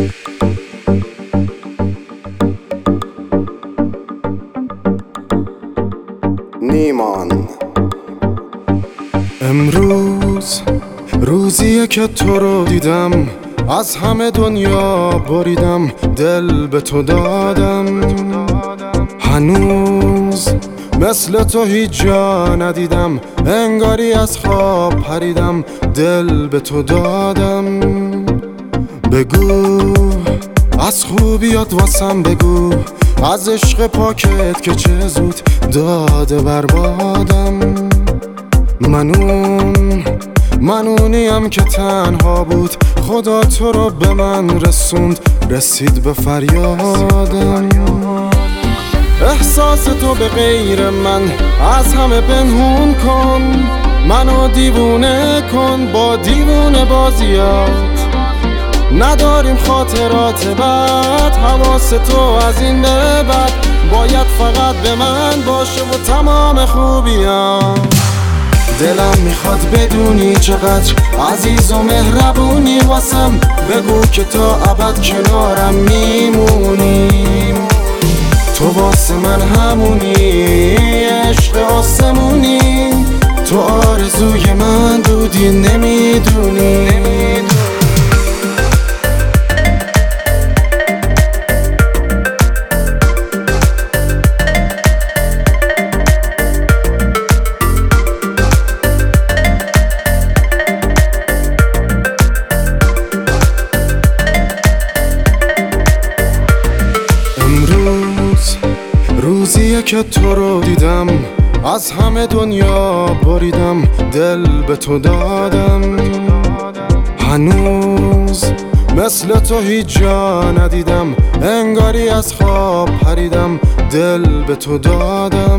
نیمان. امروز روزیه که تو رو دیدم، از همه دنیا بریدم، دل به تو دادم. هنوز مثل تو هیچ جا ندیدم، انگاری از خواب پریدم، دل به تو دادم. بگو از خوبیات واسم بگو، از عشق پاکت که چه زود داده بربادم. منونیم که تنها بود، خدا تو رو به من رسوند، رسید به فریادم. احساس تو به غیر من از همه پنهون کن، منو دیوونه کن با دیوونه بازیات. نداریم خاطرات بد، حواس تو از این به بعد باید فقط به من باشه و تمام خوبیام. دلم میخواد بدونی چقدر عزیز و مهربونی واسم، بگو که تا ابد کنارم میمونی. تو واسه من همونی، عشق آسمونی، تو آرزوی من بودی نمیدونی. روزیه که تو رو دیدم، از همه دنیا بریدم، دل به تو دادم. هنوز مثل تو هیچ جا ندیدم، انگاری از خواب پریدم، دل به تو دادم.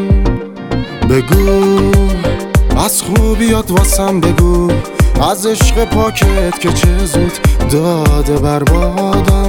بگو از خوبیات واسم بگو، از عشق پاکت که چه زود داده بربادم.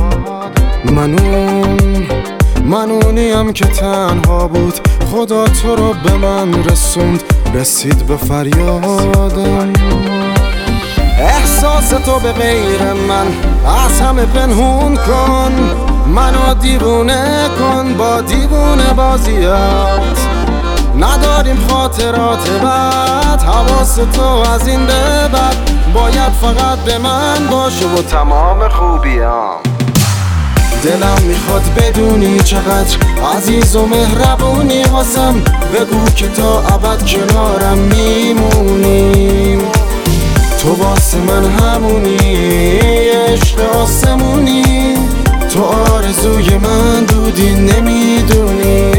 منونیم که تنها بود، خدا تو رو به من رسوند، رسید به فریادم. احساس تو به غیر من از همه پنهون کن، منو دیوونه کن با دیوونه بازیات. نداریم خاطرات بد، حواس تو از این به بعد باید فقط به من باشه و تمام خوبیام. دلم میخواد بدونی چقدر عزیز و مهربونی واسم، بگو که تا ابد کنارم میمونی. تو واسه من همونی، عشق آسمونی، تو آرزوی من بودی نمیدونی.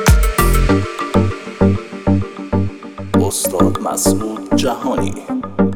استاد مسعود جهانی.